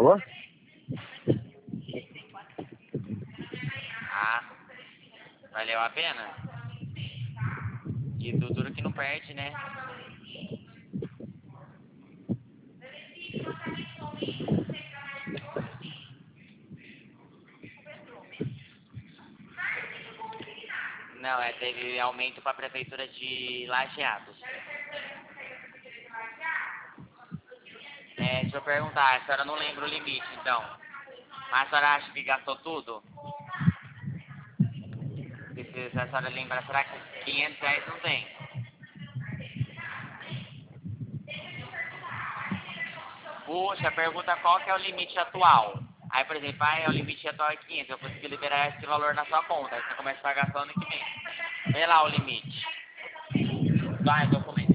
Alô? Ah, valeu a pena? E do duro que não perde, né? Não, teve aumento para a prefeitura de Lajeados. Deixa eu perguntar, a senhora não lembra o limite, então. Mas a senhora acha que gastou tudo? Se a senhora lembra, será que 500 reais não tem? Puxa, pergunta qual que é o limite atual. Aí, por exemplo, o limite atual é 500, eu consegui liberar esse valor na sua conta. Aí você começa a pagar só ano que vem. Vê lá o limite. Vai, documento.